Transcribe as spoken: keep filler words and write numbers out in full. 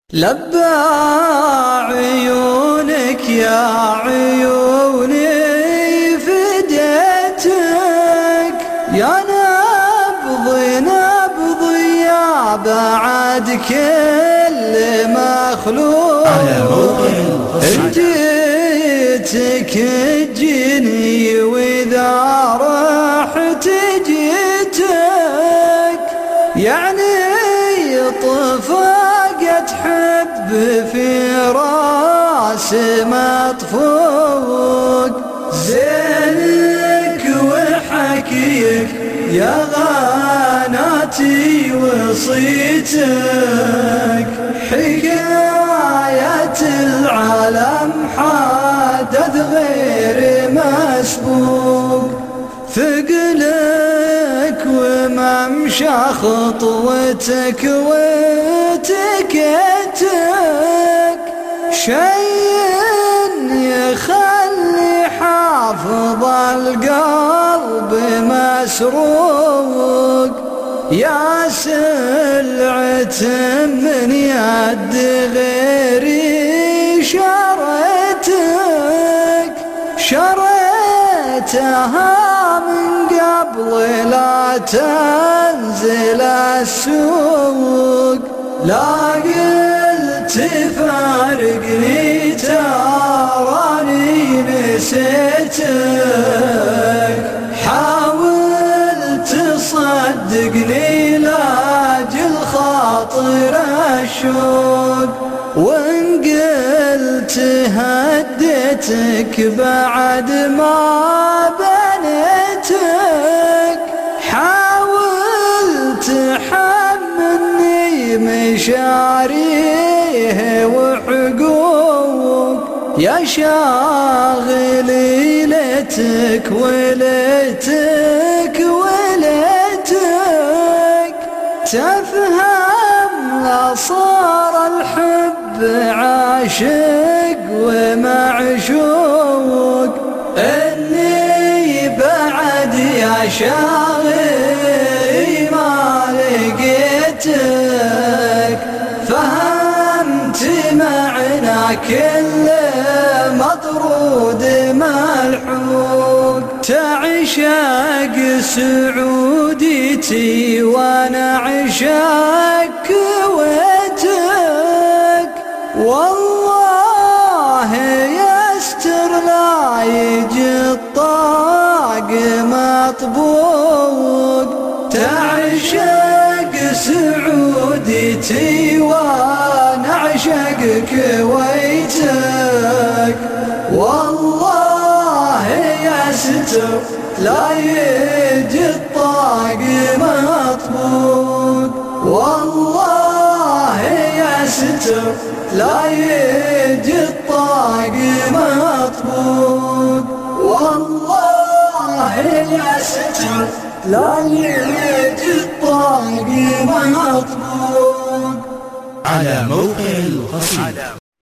لبى عيونك يا عيوني فديتك يا نبضي نبضي يا بعد كل مخلوق إن جيتك تجيني وإذا رحت جيتك يعني طفقت حب في راس مطفوق زينك وحكيك يا غناتي وصيتك حكاية العالم حدث غير مسبوق ثقلك وممشى خطوتك وتكتك شيء يخلي حافظ القلب مسروق يا سلعة من يد غيري شريتك شريتها من قبل لا تنزل السوق لا قلت فارقني تراني نسيتك حاولت تصدقني لاجل خاطر الشوق وان قلت هديتك بعد ما بنيتك حاولت حملني مشاريه وحقوق يا شاغل ليلتك وليتك وليتك تفهم لا صار الحب عاشق ومعشوق اني بعد يا شاغل ما لقيتك فهمت معنى كل مطرود ملحوق تعشق سعوديتي وانا عشق كويتك والله يستر لا يجي الطاق مطبوق تعشق سعوديتي وانا عشق كويتك والله يستر لا يجي الطاق مطبوق والله يستر لا يجي الطاق مطبوق والله يستر لا يجي الطاق مطبوق على موقع القصيدة.